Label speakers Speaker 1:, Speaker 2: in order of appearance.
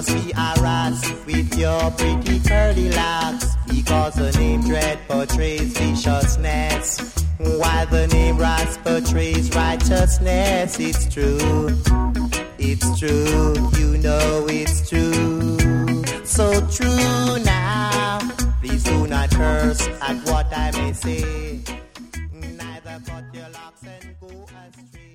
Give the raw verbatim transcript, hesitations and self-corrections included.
Speaker 1: must be harassed with your pretty curly locks, because the name Dread portrays viciousness, while the name Ras portrays righteousness. It's true, it's true, you know it's true, so true now. Please do not curse at what I may say, neither cut your locks and go astray.